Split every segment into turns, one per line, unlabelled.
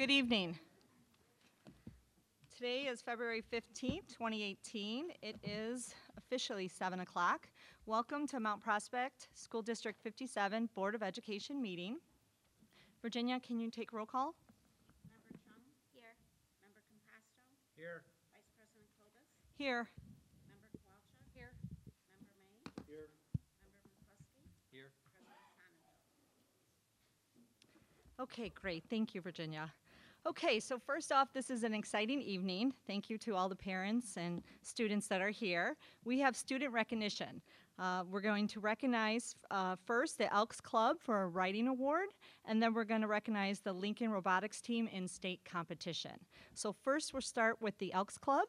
Good evening. Today is February 15th, 2018. It is officially 7 o'clock. Welcome to Mount Prospect School District 57 Board of Education meeting. Virginia, can you take roll call?
Member Chung? Here. Member Compasto?
Here.
Vice President Kobus?
Here.
Member Kowalczyk? Here. Member May?
Here.
Member McCluskey?
Here.
President Sonnenfeld?
Okay, great. Thank you, Virginia. Okay, so first off, this is an exciting evening. Thank you to all the parents and students that are here. We have student recognition. We're going to recognize first the Elks Club for a writing award, and then we're going to recognize the Lincoln Robotics team in state competition. So first we'll start with the Elks Club.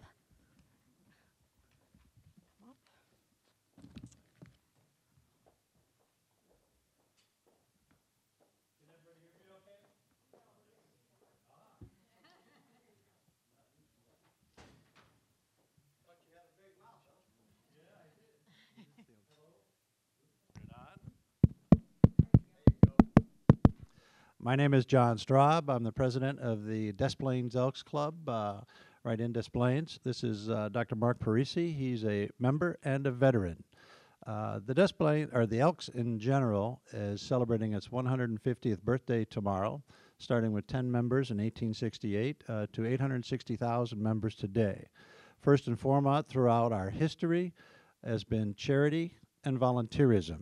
My name is John Straub. I'm the president of the Des Plaines Elks Club, right in Des Plaines. This is Dr. Mark Parisi. He's a member and a veteran. The Des Plaines, or the Elks in general, is celebrating its 150th birthday tomorrow, starting with 10 members in 1868 to 860,000 members today. First and foremost, throughout our history, has been charity and volunteerism.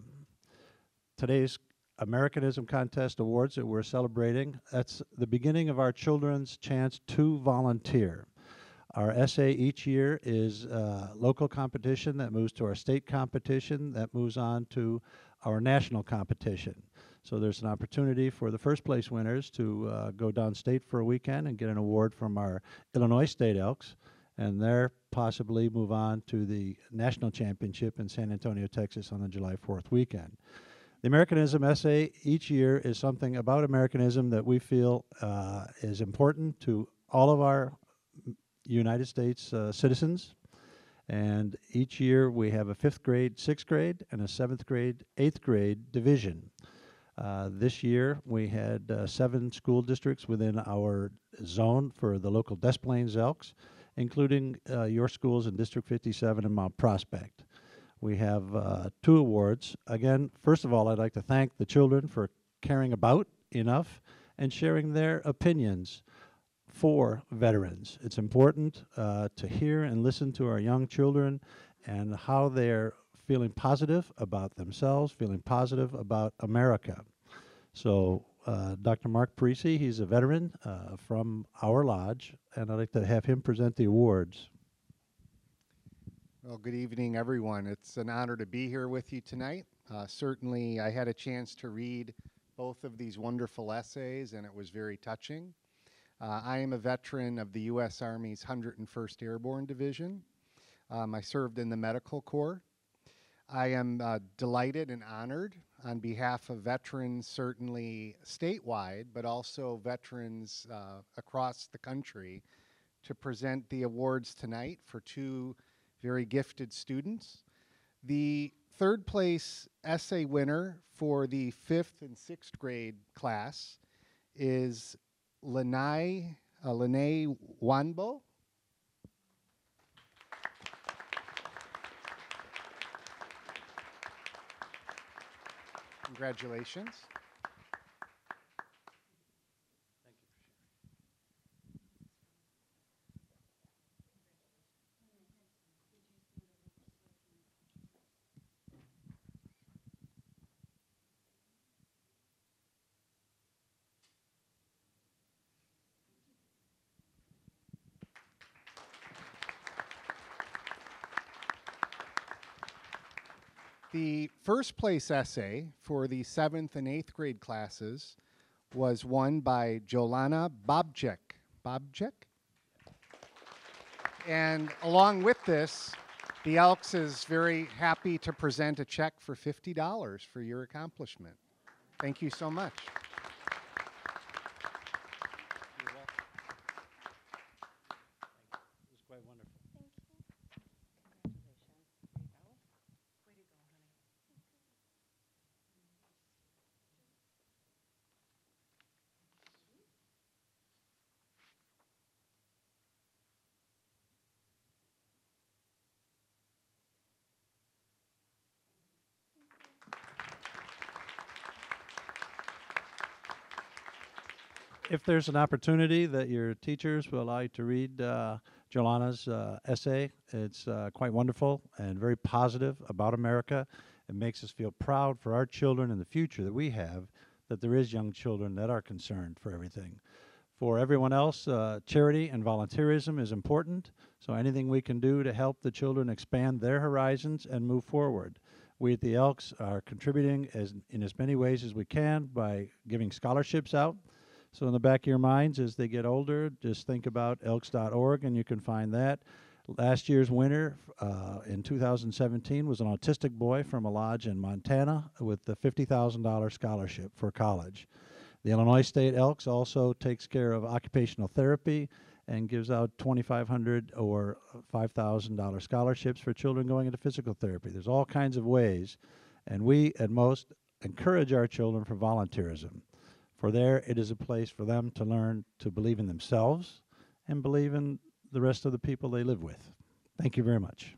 Today's Americanism Contest Awards that we're celebrating, that's the beginning of our children's chance to volunteer. Our essay each year is a local competition that moves to our state competition that moves on to our national competition. So there's an opportunity for the first place winners to go downstate for a weekend and get an award from our Illinois State Elks, and there possibly move on to the national championship in San Antonio, Texas on the July 4th weekend. The Americanism essay each year is something about Americanism that we feel is important to all of our United States citizens. And each year we have a 5th grade, 6th grade, and a 7th grade, 8th grade division. This year we had 7 school districts within our zone for the local Des Plaines Elks, including your schools in District 57 and Mount Prospect. We have 2 awards. Again, first of all, I'd like to thank the children for caring about enough and sharing their opinions for veterans. It's important to hear and listen to our young children and how they're feeling positive about themselves, feeling positive about America. So Dr. Mark Parisi, he's a veteran from our lodge, and I'd like to have him present the awards.
Well, good evening, everyone. It's an honor to be here with you tonight. Certainly, I had a chance to read both of these wonderful essays, and it was very touching. I am a veteran of the U.S. Army's 101st Airborne Division. I served in the Medical Corps. I am delighted and honored on behalf of veterans, certainly statewide, but also veterans across the country, to present the awards tonight for 2 very gifted students. The 3rd place essay winner for the 5th and 6th grade class is Lene Wanbo. Congratulations. The 1st place essay for the 7th and 8th grade classes was won by Jolana Bobchek. And along with this, the Elks is very happy to present a check for $50 for your accomplishment. Thank you so much.
You're welcome. It was quite wonderful. if there's an opportunity that your teachers will allow you to read Jolana's essay, it's quite wonderful and very positive about America. It makes us feel proud for our children and the future that we have, that there is young children that are concerned for everything. For everyone else, charity and volunteerism is important, so anything we can do to help the children expand their horizons and move forward. We at the Elks are contributing in as many ways as we can by giving scholarships out. So in the back of your minds, as they get older, just think about elks.org, and you can find that. Last year's winner in 2017 was an autistic boy from a lodge in Montana with the $50,000 scholarship for college. The Illinois State Elks also takes care of occupational therapy and gives out $2,500 or $5,000 scholarships for children going into physical therapy. There's all kinds of ways, and we at most encourage our children for volunteerism. For there, it is a place for them to learn to believe in themselves and believe in the rest of the people they live with. Thank you very much.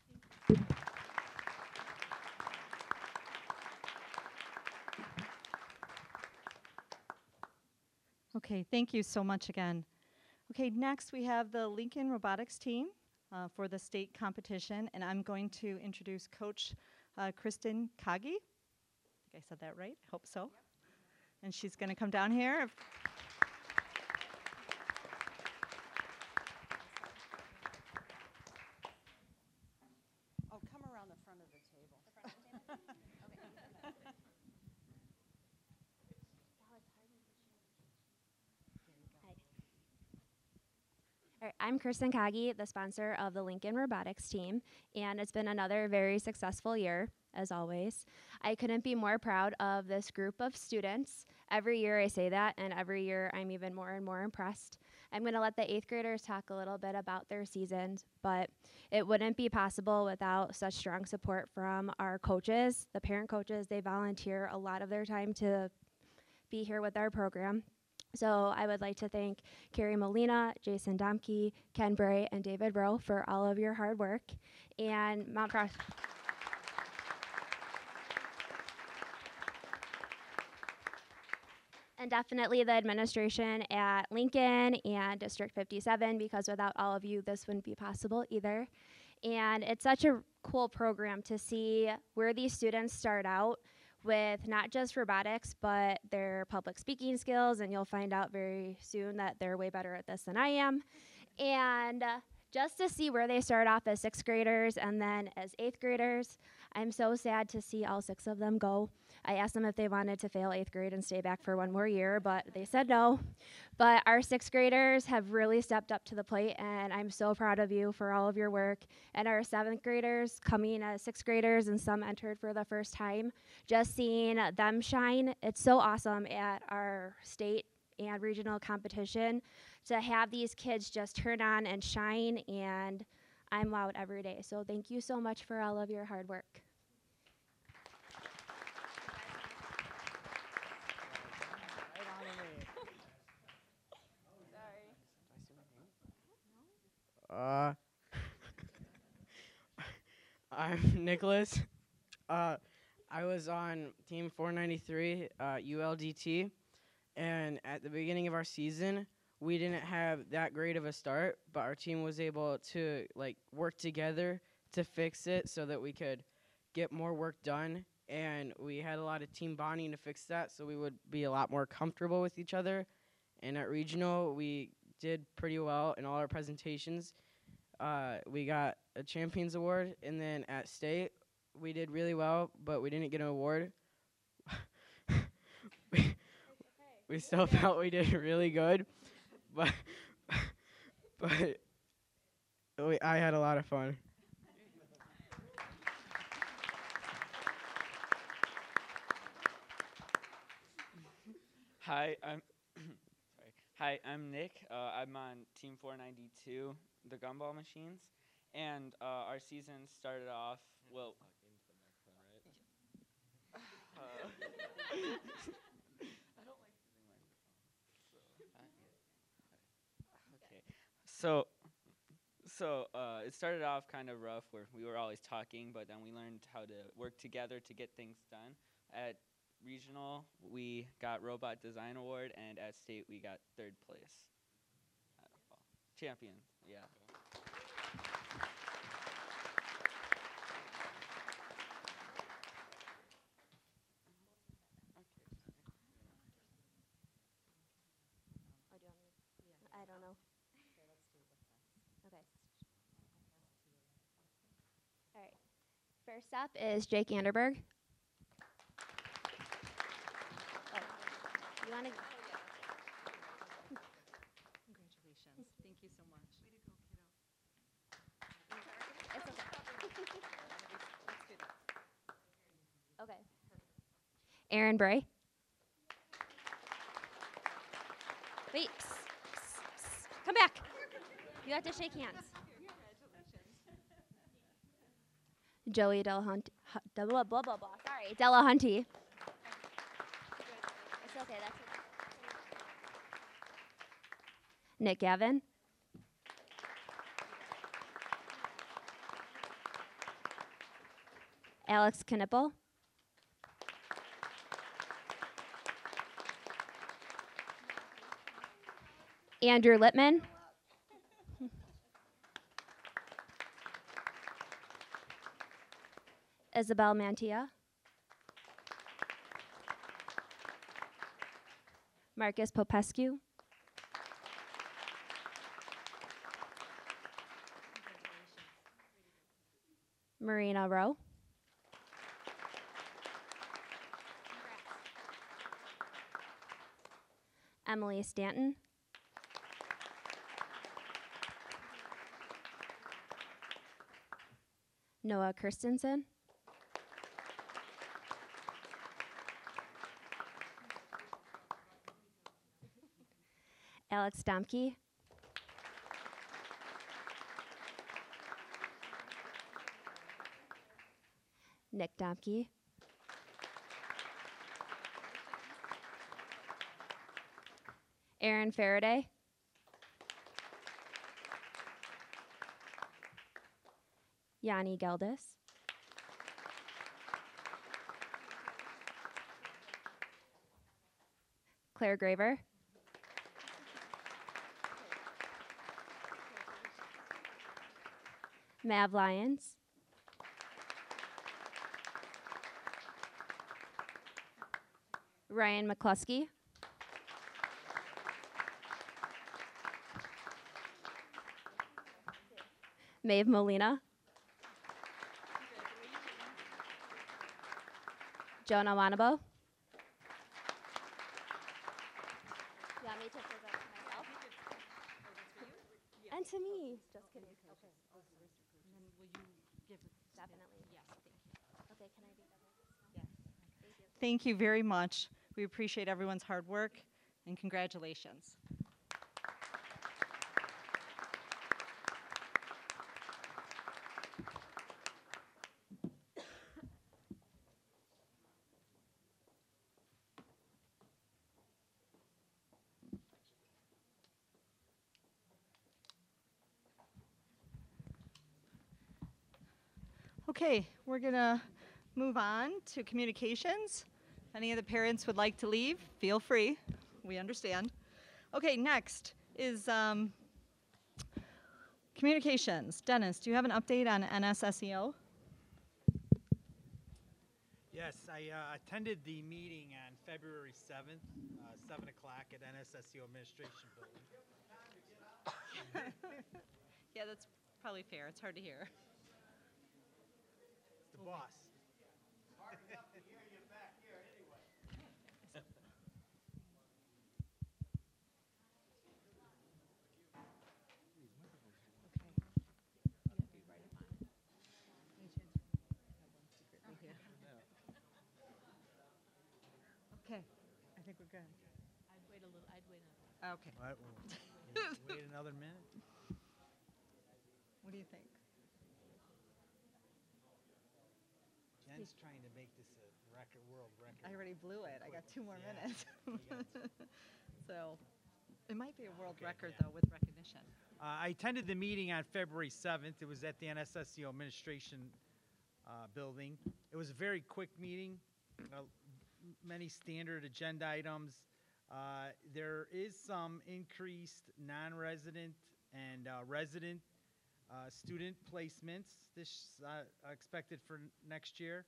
Okay, thank you so much again. Okay, next we have the Lincoln Robotics team for the state competition, and I'm going to introduce Coach Kristen Kagi. I think I said that right, I hope so. And she's gonna come down here.
Oh, come around the front of the table.
All right, I'm Kristen Kagi, the sponsor of the Lincoln Robotics team, and it's been another very successful year, as always. I couldn't be more proud of this group of students. Every year I say that, and every year I'm even more and more impressed. I'm going to let the 8th graders talk a little bit about their seasons, but it wouldn't be possible without such strong support from our coaches, the parent coaches. They volunteer a lot of their time to be here with our program. So I would like to thank Carrie Molina, Jason Domke, Ken Bray, and David Rowe for all of your hard work. And Mount Cross. And definitely the administration at Lincoln and District 57, because without all of you, this wouldn't be possible either. And it's such a cool program to see where these students start out with not just robotics, but their public speaking skills, and you'll find out very soon that they're way better at this than I am. And just to see where they start off as 6th graders and then as 8th graders, I'm so sad to see all 6 of them go. I asked them if they wanted to fail 8th grade and stay back for one more year, but they said no. But our 6th graders have really stepped up to the plate, and I'm so proud of you for all of your work. And our 7th graders coming as 6th graders, and some entered for the first time, just seeing them shine, it's so awesome at our state and regional competition to have these kids just turn on and shine, and I'm wowed every day. So thank you so much for all of your hard work.
I'm Nicholas. I was on Team 493, ULDT, and at the beginning of our season, we didn't have that great of a start, but our team was able to work together to fix it so that we could get more work done, and we had a lot of team bonding to fix that, so we would be a lot more comfortable with each other. And at regional, we did pretty well in all our presentations. We got a Champions Award, and then at state, we did really well, but we didn't get an award. we still felt we did really good, but I had a lot of fun.
Hi, I'm sorry. Hi, I'm Nick. I'm on Team 492, the Gumball Machines, and our season started off well. I don't like using microphones. Okay, so it started off kind of rough, where we were always talking, but then we learned how to work together to get things done. At regional, we got Robot Design Award, and at state, we got 3rd place. Champion, yeah.
Or do you want me? I don't know. Okay. All right. First up is Jake Anderberg. Oh, you want to?
Congratulations. Thank you so much.
It's okay.
Let's do this.
Okay. Aaron Bray. Wait. Come back. You have to shake hands. Joey Delahunty. Blah, blah, blah, blah. Sorry, Delahunty. It's okay. That's okay. Nick Gavin. Alex Knipple. Andrew Littman. Isabel Mantia. Marcus Popescu. Marina Rowe. Emily Stanton. Noah Kirstensen. Alex Domke. Nick Domke. Aaron Faraday. Yanni Geldis. Claire Graver. Mav Lyons. Ryan McCluskey. Maeve Molina. Jonah Wanabo. You want me to present to myself? And to me. Just kidding. Okay.
And then will you give it?
Definitely.
Yes, thank you.
Okay, can I be double?
Yes.
Thank you.
Thank you very much. We appreciate everyone's hard work and congratulations. Okay, we're gonna move on to communications. If any of the parents would like to leave, feel free. We understand. Okay, next is communications. Dennis, do you have an update on NSSEO?
Yes, I attended the meeting on February 7th, 7 o'clock at NSSEO Administration Building.
Yeah, that's probably fair. It's hard to hear.
It's the boss.
Okay, I think we're good.
I'd wait a little, I'd wait a
Okay,
What? Wait another minute?
what do you think?
Jen's trying to make this a record, world record.
I already blew it. I got 2 more
Yeah.
minutes. So it might be a world
Okay,
record
yeah.
though with recognition.
I attended the meeting on February 7th. It was at the NSSEO Administration Building. It was a very quick meeting. many standard agenda items. There is some increased non-resident and resident student placements this expected for next year.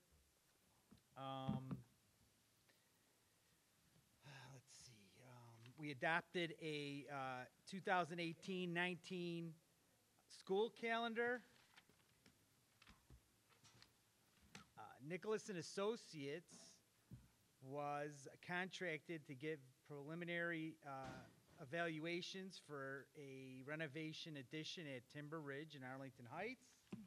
Let's see. We adopted a 2018-19 school calendar. Nicholas and Associates was contracted to give preliminary evaluations for a renovation addition at Timber Ridge in Arlington Heights.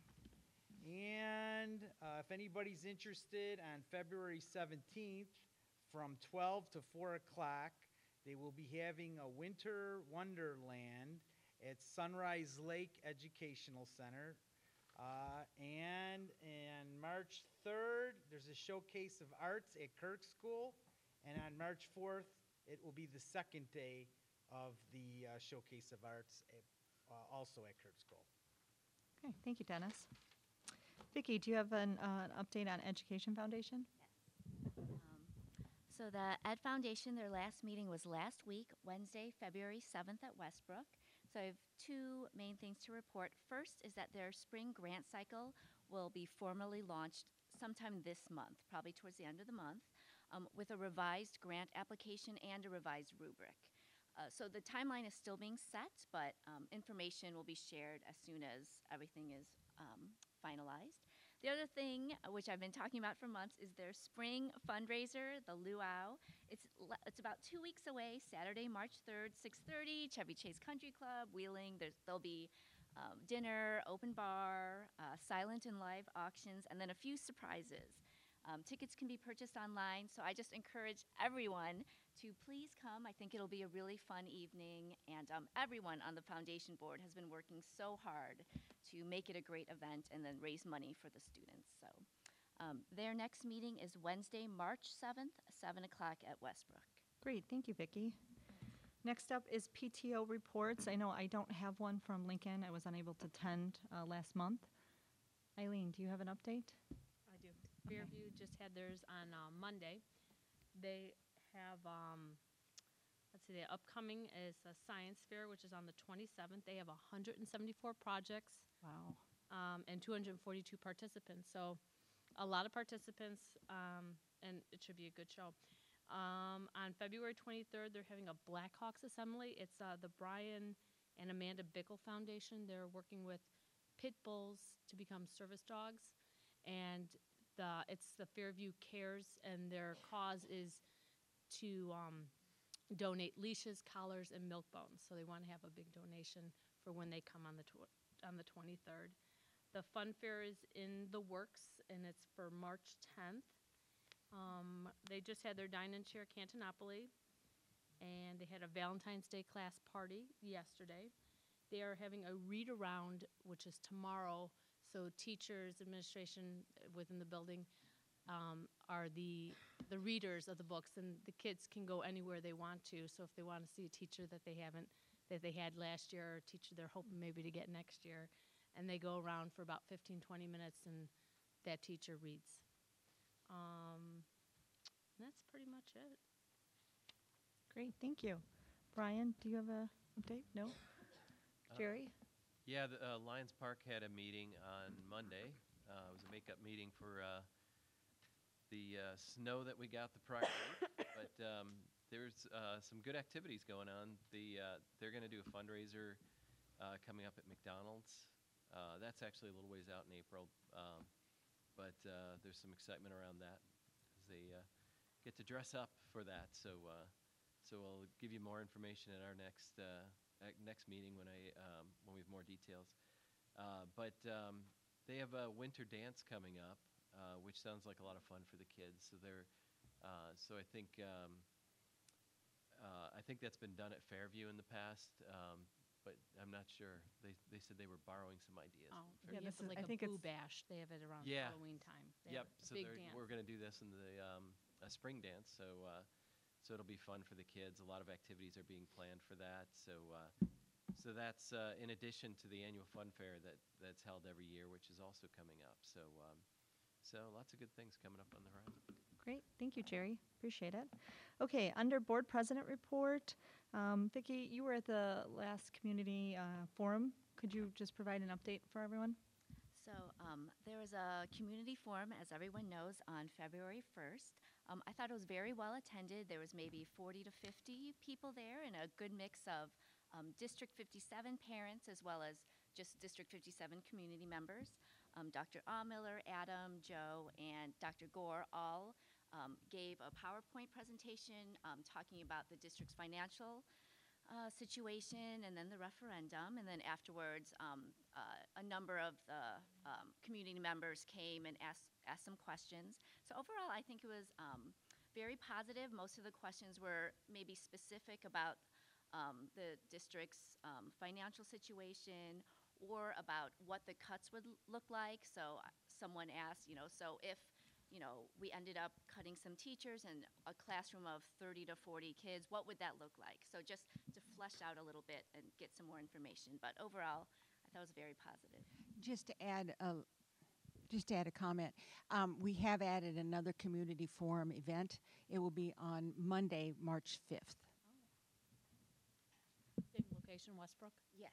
And if anybody's interested, on February 17th from 12 to 4 o'clock, they will be having a winter wonderland at Sunrise Lake Educational Center. And March 3rd, there's a showcase of arts at Kirk School. And on March 4th, it will be the second day of the showcase of arts also at Kirk School.
Okay, thank you, Dennis. Vicki, do you have an update on Education Foundation?
So the Ed Foundation, their last meeting was last week, Wednesday, February 7th at Westbrook. So I have two main things to report. First is that their spring grant cycle will be formally launched sometime this month, probably towards the end of the month, with a revised grant application and a revised rubric. So the timeline is still being set, but information will be shared as soon as everything is finalized. The other thing, which I've been talking about for months, is their spring fundraiser, the Luau. It's about 2 weeks away, Saturday, March 3rd, 6:30, Chevy Chase Country Club, Wheeling. There'll be dinner, open bar, silent and live auctions, and then a few surprises. Tickets can be purchased online, so I just encourage everyone to please come. I think it'll be a really fun evening, and everyone on the foundation board has been working so hard to make it a great event and then raise money for the students. So their next meeting is Wednesday, March 7th, 7 o'clock at Westbrook.
Great, thank you, Vicki. Next up is PTO reports. I know I don't have one from Lincoln. I was unable to attend last month. Eileen, do you have an update?
I do. Fairview just had theirs on Monday. They have, let's see, the upcoming is a science fair, which is on the 27th. They have 174 projects.
Wow.
And 242 participants. So a lot of participants, and it should be a good show. On February 23rd, they're having a Blackhawks assembly. It's the Brian and Amanda Bickle Foundation. They're working with pit bulls to become service dogs. And it's the Fairview Cares, and their cause is to donate leashes, collars, and milk bones. So they want to have a big donation for when they come on the 23rd. The fun fair is in the works, and it's for March 10th. They just had their Dine and Share Cantonopoly, and they had a Valentine's Day class party yesterday. They are having a read-around, which is tomorrow, so teachers, administration within the building are the readers of the books, and the kids can go anywhere they want to. So if they want to see a teacher that they had last year, or a teacher they're hoping maybe to get next year, and they go around for about 15-20 minutes, and that teacher reads. That's pretty much it.
Great, thank you. Brian, do you have a update? No? Jerry?
Yeah, the Lions Park had a meeting on Monday. It was a makeup meeting for the snow that we got the prior week. But there's some good activities going on. They're going to do a fundraiser coming up at McDonald's. That's actually a little ways out in April. But there's some excitement around that as they get to dress up for that. So I'll give you more information at our next meeting when we have more details. But they have a winter dance coming up, which sounds like a lot of fun for the kids. So I think that's been done at Fairview in the past. But I'm not sure. They said they were borrowing some ideas.
Oh,
Yeah,
yeah,
this
but
is-
like
I
a
think
Boo
it's-
Bash. They have it around
Yeah.
Halloween time. They
Yep.
have a
So
big dance.
we're going to do this in the a spring dance. So it'll be fun for the kids. A lot of activities are being planned for that. So that's in addition to the annual fun fair that's held every year, which is also coming up. So lots of good things coming up on the horizon.
Great. Thank you, Jerry. Appreciate it. Okay, under board president report, Vicki, you were at the last community forum. Could you just provide an update for everyone?
So there was a community forum, as everyone knows, on February 1st. I thought it was very well attended. There was maybe 40 to 50 people there and a good mix of District 57 parents as well as just District 57 community members. Dr. Miller, Adam, Joe, and Dr. Gore all gave a PowerPoint presentation talking about the district's financial situation and then the referendum. And then afterwards, a number of the community members came and asked some questions. So overall, I think it was very positive. Most of the questions were maybe specific about the district's financial situation or about what the cuts would look like. So someone asked, so if we ended up cutting some teachers and a classroom of 30 to 40 kids, what would that look like? So just to flesh out a little bit and get some more information. But overall, I thought it was very positive.
Just to add a comment, we have added another community forum event. It will be on Monday, March 5th.
Same location, Westbrook?
Yes.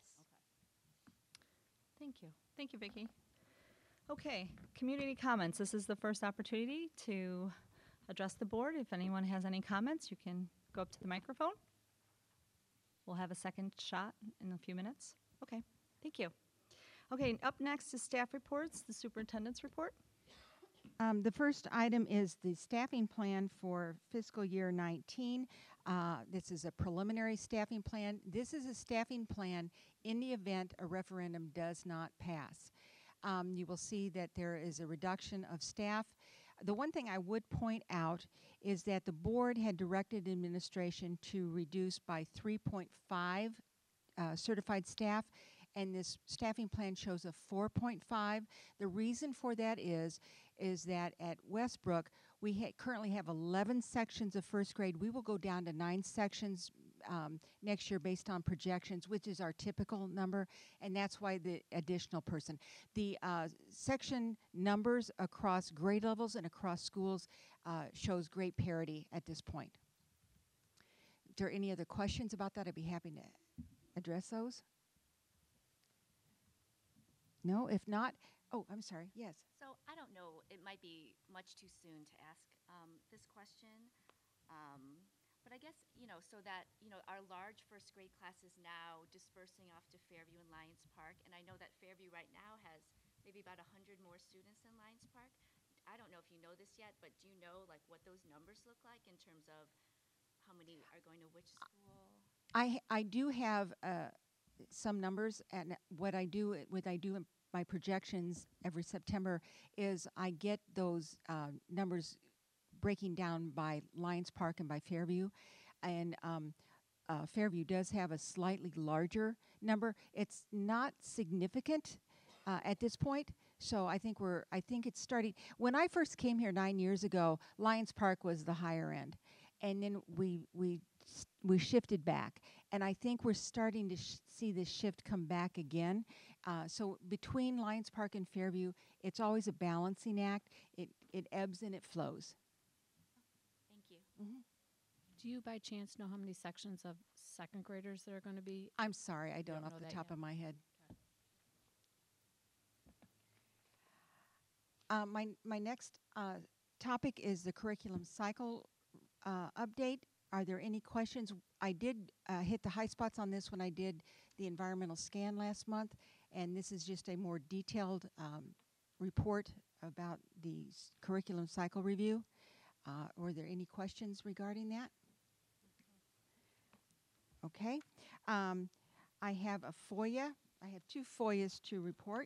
Thank you. Thank you, Vicki. Okay, community comments. This is the first opportunity to address the board. If anyone has any comments, you can go up to the microphone. We'll have a second shot in a few minutes. Okay, thank you. Okay, up next is staff reports, the superintendent's report.
The first item is the staffing plan for fiscal year 19. This is a preliminary staffing plan. This is a staffing plan in the event a referendum does not pass. You will see that there is a reduction of staff. The one thing I would point out is that the board had directed administration to reduce by 3.5 certified staff, and this staffing plan shows a 4.5. The reason for that is that at Westbrook, we currently have 11 sections of first grade. We will go down to 9 sections next year based on projections, which is our typical number, and that's why the additional person. The section numbers across grade levels and across schools shows great parity at this point. If there are any other questions about that, I'd be happy to address those. No? If not, oh, I'm sorry, yes.
So I don't know, it might be much too soon to ask this question. But I guess, so that, our large first grade classes now dispersing off to Fairview and Lions Park. And I know that Fairview right now has maybe about 100 more students than Lions Park. I don't know if you know this yet, but do you know like what those numbers look like in terms of how many are going to which school?
I do have some numbers, and what I do in my projections every September is I get those numbers breaking down by Lions Park and by Fairview, and Fairview does have a slightly larger number. It's not significant at this point, so I think it's starting. When I first came here 9 years ago, Lions Park was the higher end, and then we shifted back, and I think we're starting to see this shift come back again. So between Lions Park and Fairview, it's always a balancing act. It ebbs and it flows.
Thank you.
Mm-hmm.
Do you by chance know how many sections of second graders there are going to be?
I'm sorry, I don't
don't
off
know
the
that
top
yet.
of my head. My next topic is the curriculum cycle update. Are there any questions? I did hit the high spots on this when I did the environmental scan last month, and this is just a more detailed report about the curriculum cycle review. Were there any questions regarding that? Okay. I have a FOIA. I have 2 FOIAs to report.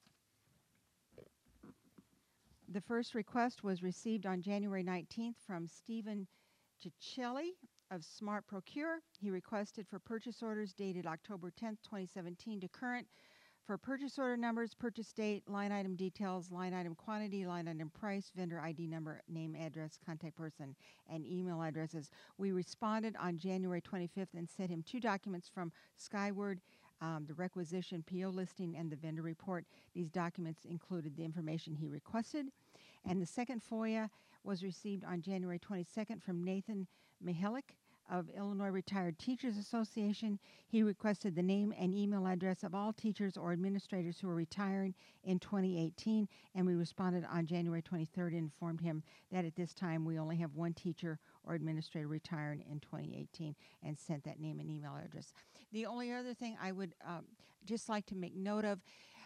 The first request was received on January 19th from Stephen Ciccelli of Smart Procure. He requested for purchase orders dated October 10th, 2017 to current for purchase order numbers, purchase date, line item details, line item quantity, line item price, vendor ID number, name, address, contact person, and email addresses. We responded on January 25th and sent him 2 documents from Skyward, the requisition PO listing and the vendor report. These documents included the information he requested. And the second FOIA was received on January 22nd from Nathan Mihalik of Illinois Retired Teachers Association. He requested the name and email address of all teachers or administrators who are retiring in 2018, and we responded on January 23rd and informed him that at this time we only have one teacher or administrator retiring in 2018, and sent that name and email address. The only other thing I would just like to make note of,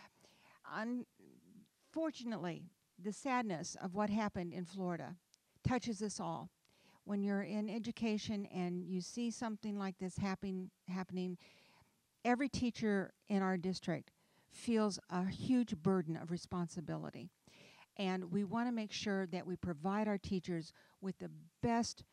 unfortunately, the sadness of what happened in Florida touches us all. When you're in education and you see something like this happening, every teacher in our district feels a huge burden of responsibility. And we want to make sure that we provide our teachers with the best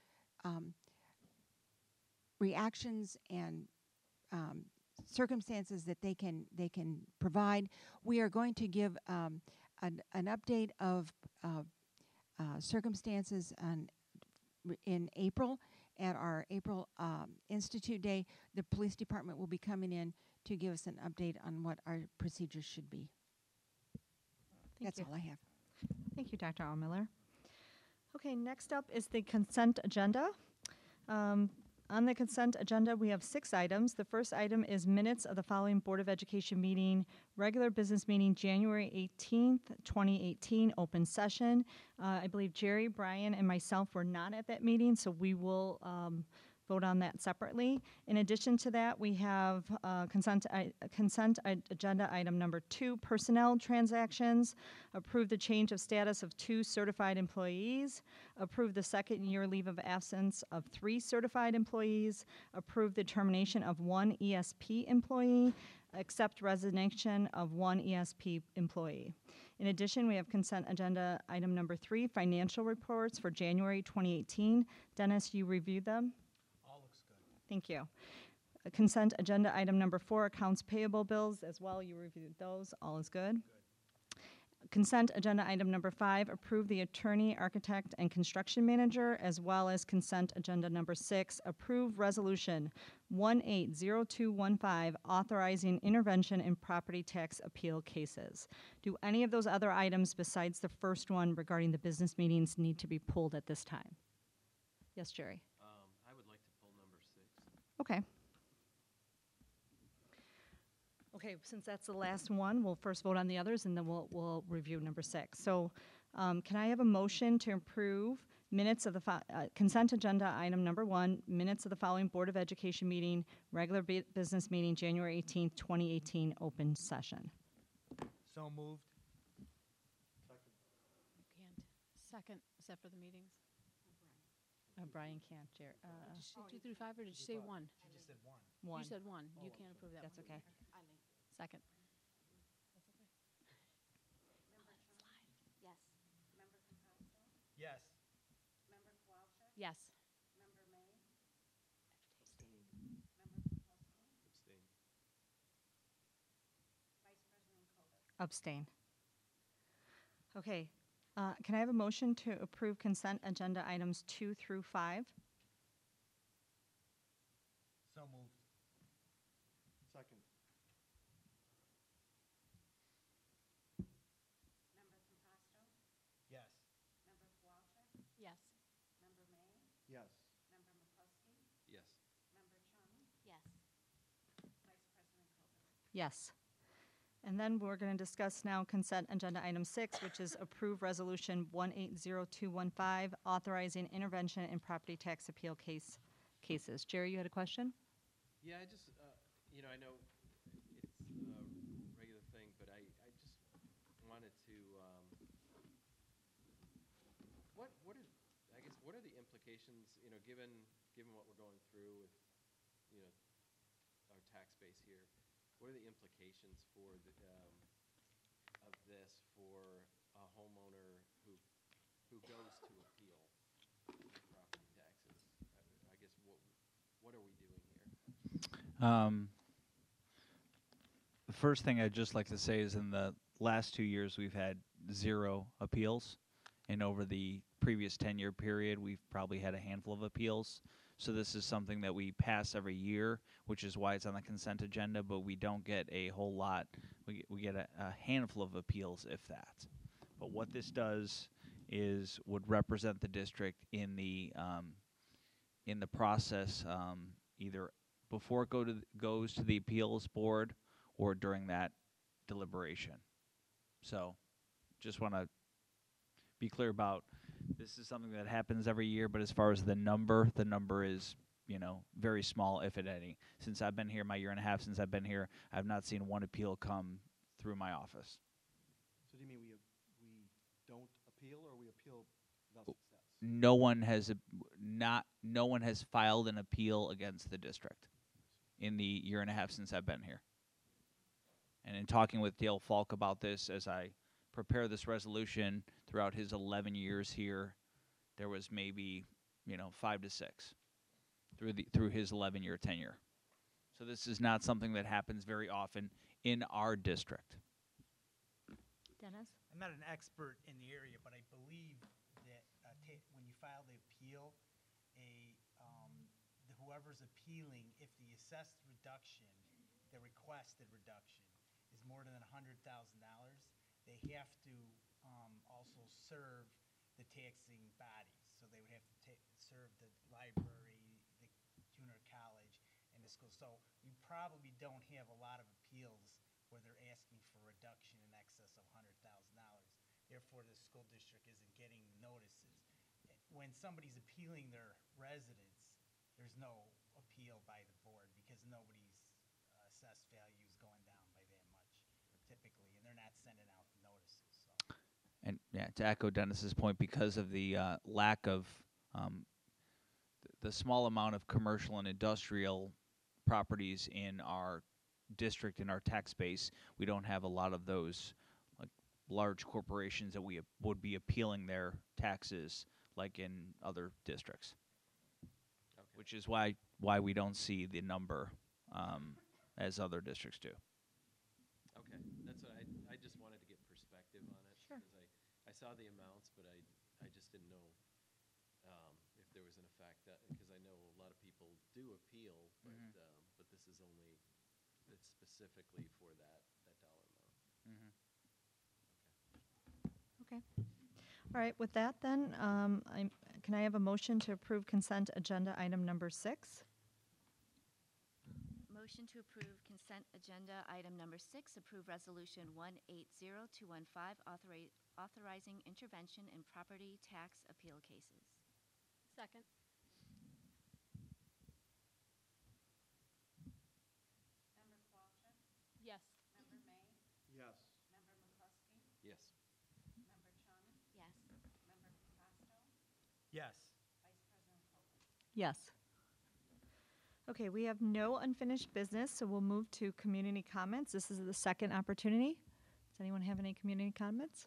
reactions and circumstances that they can provide. We are going to give an update of circumstances in April at our April Institute Day. The police department will be coming in to give us an update on what our procedures should be. That's all I have.
Thank you, Dr. Allmiller. Okay, next up is the consent agenda. On the consent agenda, we have 6 items. The first item is minutes of the following Board of Education meeting, regular business meeting, January 18th, 2018, open session. I believe Jerry, Brian, and myself were not at that meeting, so we will vote on that separately. In addition to that, we have consent agenda item number 2, personnel transactions. Approve the change of status of 2 certified employees. Approve the second year leave of absence of 3 certified employees. Approve the termination of 1 ESP employee. Accept resignation of 1 ESP employee. In addition, we have consent agenda item number 3, financial reports for January 2018. Dennis, you reviewed them? Thank you. Consent agenda item number 4, accounts payable bills as well. You reviewed those. All is good. Consent agenda item number 5, approve the attorney, architect, and construction manager, as well as consent agenda number 6, approve resolution 180215, authorizing intervention in property tax appeal cases. Do any of those other items besides the first one regarding the business meetings need to be pulled at this time? Yes, Jerry.
I would like to pull number 6.
Okay. Okay, since that's the last one, we'll first vote on the others, and then we'll review number 6. So can I have a motion to approve minutes of the consent agenda item number 1, minutes of the following Board of Education meeting, regular business meeting, January 18th, 2018, open session?
So moved.
You can't. Second, except for the meetings.
Brian can't, Jerry.
Did you say 2 through 5, or did you say 1?
She just said 1.
1.
You said 1. You can't approve that
That's
one.
okay.
Second.
Yes.
Yes.
Yes.
Abstain. Okay. Can I have a motion to approve consent agenda items 2 through 5?
So moved.
Second.
Yes.
Yes.
Yes.
Yes.
Yes.
Yes. And then we're going to discuss now consent agenda item 6, which is approve resolution 180215, authorizing intervention in property tax appeal cases. Jerry, you had a question?
Yeah, I just, I know it's a regular thing, but I just wanted to, what are the implications, given what we're going through with, our tax base here, what are the implications for of this for a homeowner who goes to appeal property taxes? I guess what are we doing here?
The first thing I'd just like to say is in the last 2 years we've had 0 appeals, and over the previous 10-year period we've probably had a handful of appeals. So this is something that we pass every year, which is why it's on the consent agenda, but we don't get a whole lot. We get a handful of appeals, if that. But what this does would represent the district in the process, either before it goes to the appeals board or during that deliberation. So, just want to be clear about this is something that happens every year, but as far as the number is, very small, if at any. Since I've been here, my year and a half since I've been here, I've not seen one appeal come through my office.
So do you mean we don't appeal, or we appeal without success?
No one has filed an appeal against the district in the year and a half since I've been here. And in talking with Dale Falk about this, as I prepare this resolution throughout his 11 years here, there was maybe 5 to 6 through his 11-year tenure. So this is not something that happens very often in our district.
Dennis?
I'm not an expert in the area, but I believe that when you file the appeal, whoever's appealing, if the assessed reduction, the requested reduction, is more than $100,000, they have to also serve the taxing bodies. So they would have to serve the library, the junior college, and the school. So you probably don't have a lot of appeals where they're asking for reduction in excess of $100,000. Therefore, the school district isn't getting notices. When somebody's appealing their residence, there's no appeal by the board because nobody's assessed value is going down by that much typically, and they're not sending out notices. So.
And to echo Dennis's point, because of the lack of the small amount of commercial and industrial properties in our district, in our tax base, we don't have a lot of those like large corporations that we would be appealing their taxes like in other districts. Okay. Which is why we don't see the number as other districts do.
Okay, that's what I just wanted to get perspective on it.
Sure.
Because I saw the amounts, but I just didn't know if there was an effect, because I know a lot of people do appeal, but but this is only, it's specifically for that dollar amount.
Okay. All right, with that then, can I have a motion to approve consent agenda item number 6?
Motion to approve consent agenda item number 6, approve resolution 180215, authorizing intervention in property tax appeal cases.
Second.
Member Kowalczyk?
Yes.
Member May?
Yes.
Member McCluskey?
Yes.
Member Chun?
Yes.
Member Costo?
Yes.
Vice President Cole?
Yes. Okay, we have no unfinished business, so we'll move to community comments. This is the second opportunity. Does anyone have any community comments?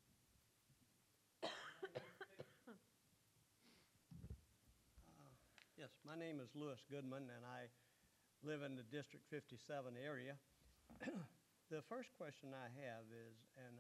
Yes, my name is Louis Goodman, and I live in the District 57 area. The first question I have is,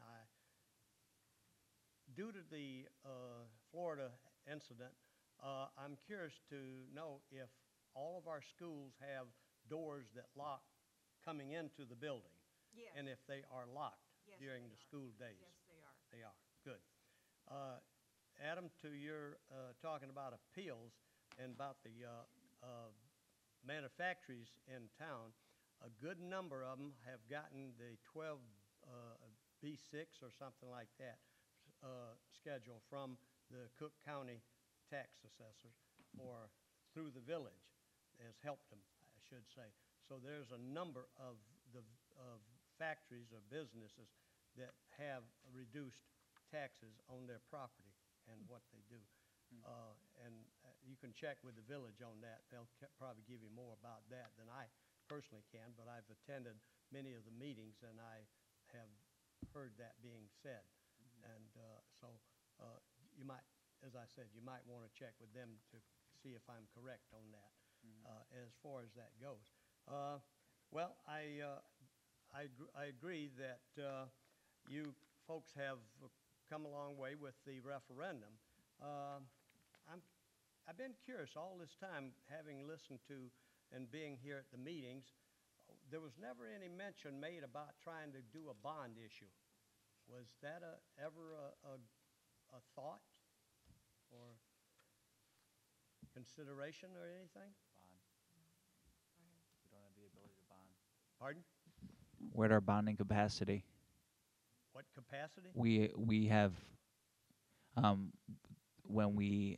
due to the Florida incident, I'm curious to know if all of our schools have doors that lock coming into the building.
Yes.
And if they are locked
Yes,
during
they
the
are.
school days.
Yes, they are.
They are, good. Adam, to your talking about appeals and about the manufacturers in town, a good number of them have gotten the 12 B6 or something like that schedule from the Cook County tax assessor or through the village has helped them, I should say. So there's a number of factories or businesses that have reduced taxes on their property and what they do. You can check with the village on that. They'll probably give you more about that than I personally can, but I've attended many of the meetings and I have heard that being said. And so you might, as I said, you might want to check with them to see if I'm correct on that as far as that goes. Well, I agree that you folks have come a long way with the referendum. I've been curious all this time, having listened to and being here at the meetings. There was never any mention made about trying to do a bond issue. Was that ever a a thought or consideration or anything?
We don't have the ability to bond.
Pardon?
We're at our bonding capacity.
What capacity?
We have when we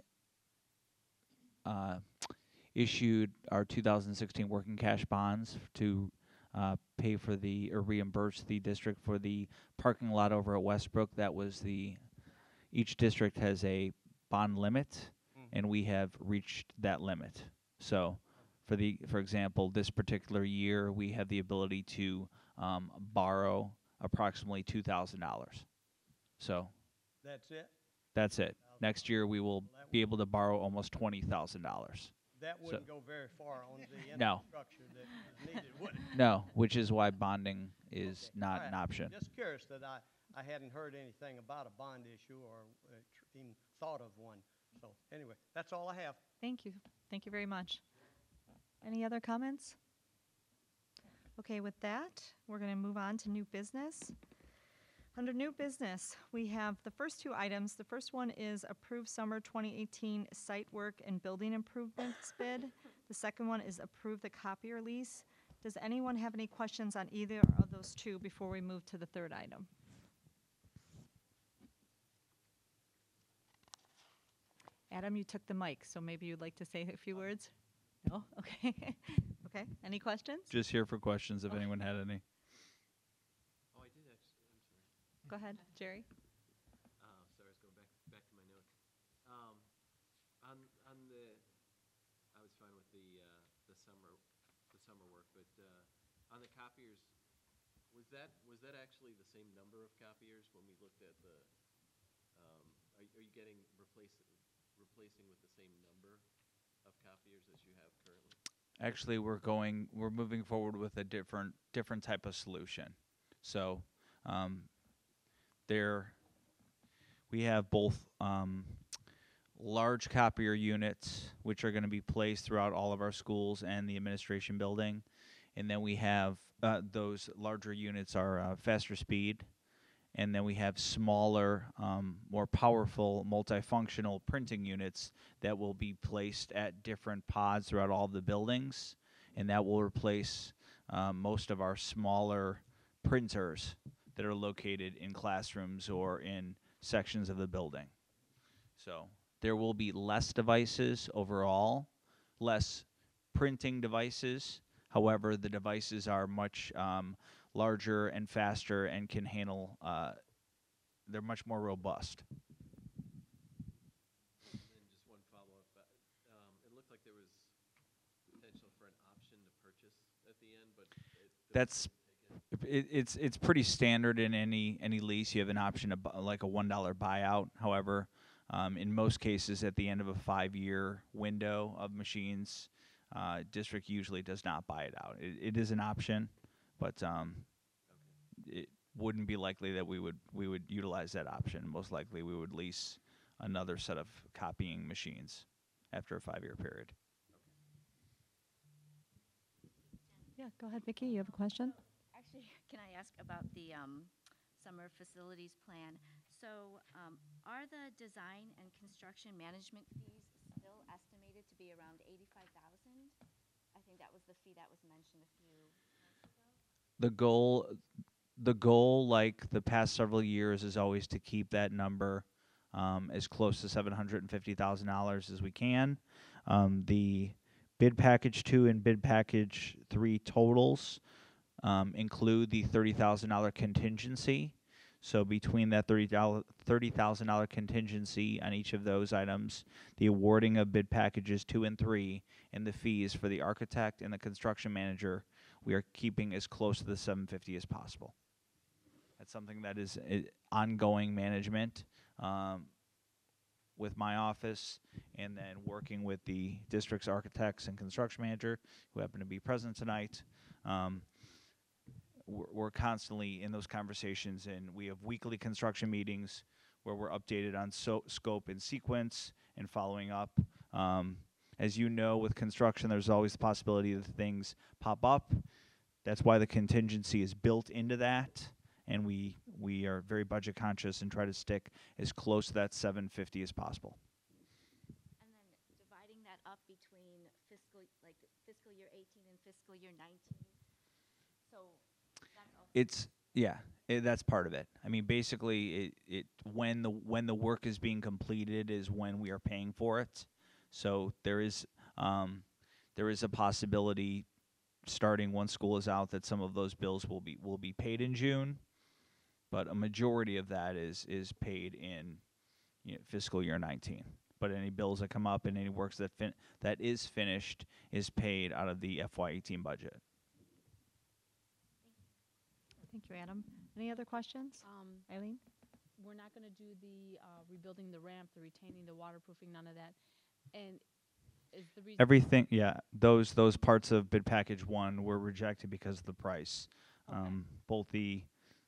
issued our 2016 working cash bonds to pay for the or reimburse the district for the parking lot over at Westbrook. That was each district has a bond limit, and we have reached that limit. So, for example, this particular year we have the ability to borrow approximately $2,000. So
That's it?
that's it. Next year we will be able to borrow almost $20,000.
That wouldn't go very far on the
No.
infrastructure that is needed, would it?
No, which is why bonding is not an option.
Just curious that I hadn't heard anything about a bond issue or even thought of one. So anyway, that's all I have.
Thank you. Thank you very much. Any other comments? Okay, with that, we're going to move on to new business. Under new business, we have the first two items. The first one is approve summer 2018 site work and building improvements bid. The second one is approve the copier lease. Does anyone have any questions on either of those two before we move to the third item? Adam, you took the mic, so maybe you'd like to say a few words? No? Okay. Okay. Any questions?
Just here for questions if anyone had any.
Oh, I did actually. I'm sorry.
Go ahead, Jerry.
Sorry, I was going back to my notes. I was fine with the summer work, but on the copiers, was that actually the same number of copiers when we looked at the? Are you getting replacing with the same number of copiers as you have currently?
Actually, we're moving forward with a different type of solution. So, we have both large copier units, which are going to be placed throughout all of our schools and the administration building, and then we have those larger units are faster speed, and then we have smaller, more powerful, multifunctional printing units that will be placed at different pods throughout all of the buildings, and that will replace most of our smaller printers that are located in classrooms or in sections of the building. So there will be less devices overall, less printing devices. However, the devices are much larger and faster and can handle, they're much more robust.
And then just one follow-up. It looked like there was potential for an option to purchase at the end, but
it's pretty standard in any lease. You have an option to like a $1 buyout. However, in most cases, at the end of a 5-year window of machines, district usually does not buy it out. It is an option, but it wouldn't be likely that we would utilize that option. Most likely, we would lease another set of copying machines after a 5-year period.
Yeah, go ahead, Vicki. You have a question?
Actually, can I ask about the summer facilities plan? So are the design and construction management fees still estimated to be around $85,000? I think that was the fee that was mentioned a few months ago.
The goal, like the past several years, is always to keep that number as close to $750,000 as we can. The bid package 2 and bid package 3 totals include the $30,000 contingency. So between that $30,000 contingency on each of those items, the awarding of bid packages 2 and 3, and the fees for the architect and the construction manager, we are keeping as close to the $750,000 as possible. That's something that is ongoing management with my office, and then working with the district's architects and construction manager, who happen to be present tonight. We're constantly in those conversations, and we have weekly construction meetings where we're updated on scope and sequence and following up. As you know, with construction, there's always the possibility that things pop up. That's why the contingency is built into that, and we are very budget conscious and try to stick as close to that 750 as possible.
And then dividing that up between fiscal year 18 and fiscal year 19. So that's also
It's that's part of it. I mean, basically, it when the work is being completed is when we are paying for it. So there is a possibility, starting once school is out, that some of those bills will be paid in June, but a majority of that is paid in fiscal year 19. But any bills that come up and any works that is finished is paid out of the FY18 budget.
Thank you, Adam. Any other questions? Eileen?
We're not going to do the rebuilding the ramp, the retaining, the waterproofing, none of that. And is the reason
Everything, those parts of bid package 1 were rejected because of the price.
Okay.
Both the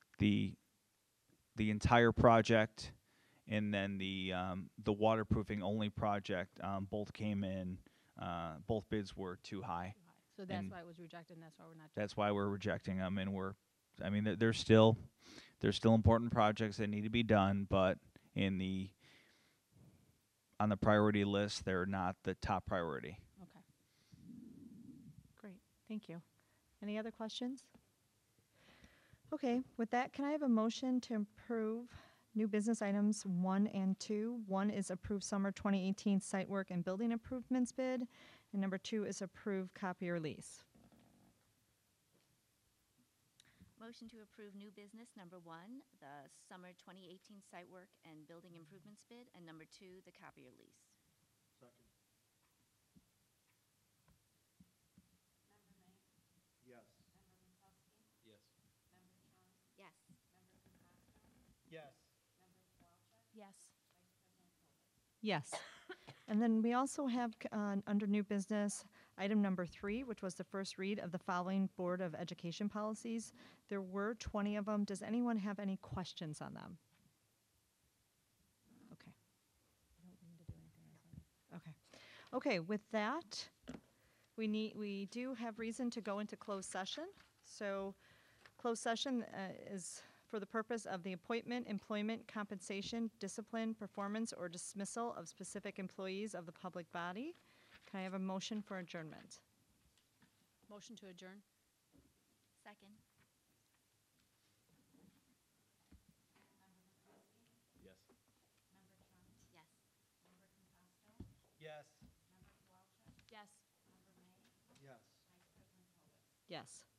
entire project and then the waterproofing only project both came in. Both bids were too high.
So that's
and
why it was rejected, and that's why we're not.
That's why we're rejecting them, and there's still important projects that need to be done, but on the priority list, they're not the top priority.
Okay. Great. Thank you. Any other questions? Okay. With that, can I have a motion to approve new business items 1 and 2? 1 is approve summer 2018 site work and building improvements bid, and number 2 is approve copier lease.
motion to approve new business number 1, the summer 2018 site work and building improvements bid, and number 2, the copier lease.
Second.
Member May?
Yes.
Member Minkowski?
Yes.
Member Chong?
Yes.
Member Pipasto?
Yes.
Member Kowalczyk?
Yes.
Vice President Colvin?
Yes. And then we also have under new business, item number 3, which was the first read of the following Board of Education policies. There were 20 of them. Does anyone have any questions on them? Okay. Okay. Okay, with that, we do have reason to go into closed session. So closed session is for the purpose of the appointment, employment, compensation, discipline, performance, or dismissal of specific employees of the public body. Can I have a motion for adjournment?
Motion to adjourn.
Second.
Yes.
Member Chong?
Yes.
Member Pipasto?
Yes.
Member Kowalczyk?
Yes.
Member May?
Yes.
Vice President Colvin?
Yes.